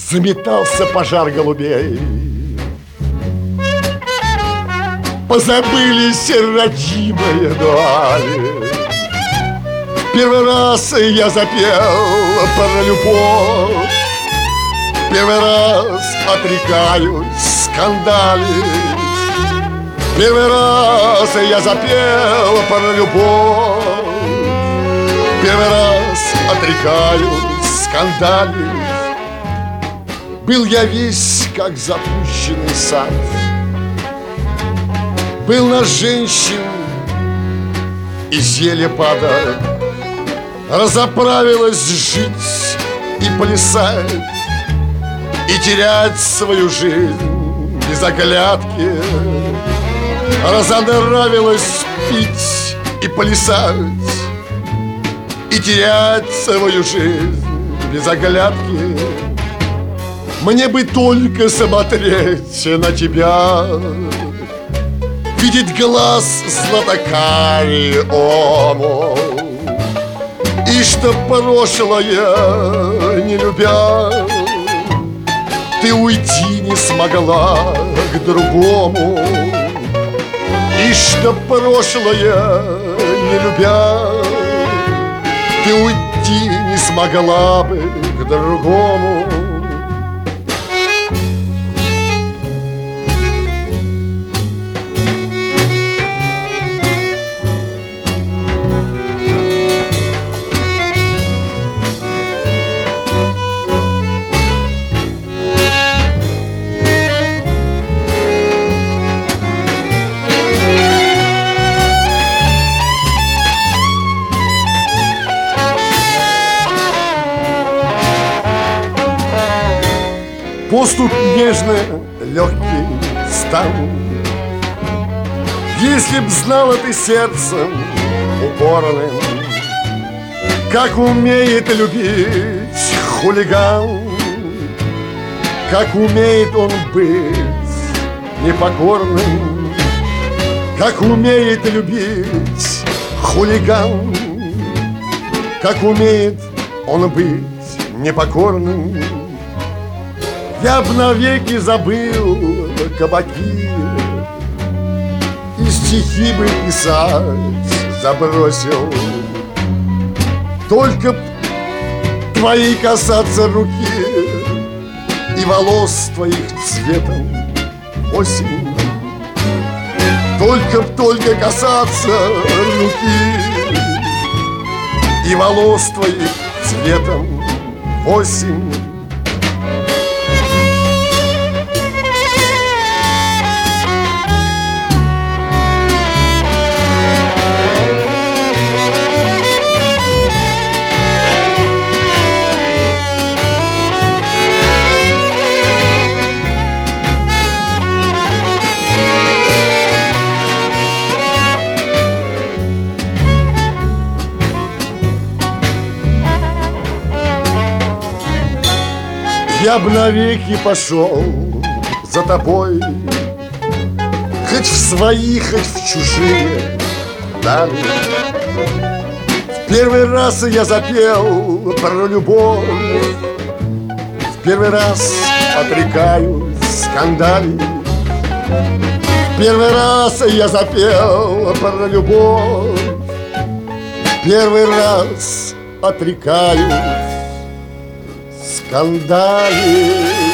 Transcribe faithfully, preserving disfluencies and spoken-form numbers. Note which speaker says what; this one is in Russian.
Speaker 1: заметался пожар голубей. Позабылись родимые дали. Первый раз я запел про любовь, первый раз отрекаюсь скандалить. Первый раз я запел про любовь, первый раз отрекаюсь скандалить. Был я весь, как запущенный сад, был на женщин и зелье падал. Разоправилась жить и плясать, и терять свою жизнь без оглядки. Разонравилось пить и плясать, и терять свою жизнь без оглядки. Мне бы только смотреть на тебя, видеть глаз златокарий омут, и чтоб прошлое не любя, ты уйти не смогла к другому. И чтоб прошлое не любя, ты уйти не смогла бы к другому. Поступ нежный, легкий стал. Если б знала ты сердцем упорным, как умеет любить хулиган, как умеет он быть непокорным, как умеет любить хулиган, как умеет он быть непокорным. Я б навеки забыл кабаки и стихи бы писать забросил. Только б твои касаться руки и волос твоих цветом осень. Только б только касаться руки и волос твоих цветом осень. Я б навеки пошел за тобой, хоть в свои, хоть в чужие дали. В первый раз я запел про любовь, в первый раз отрекаюсь скандалить. В первый раз я запел про любовь, в первый раз отрекаюсь скандали.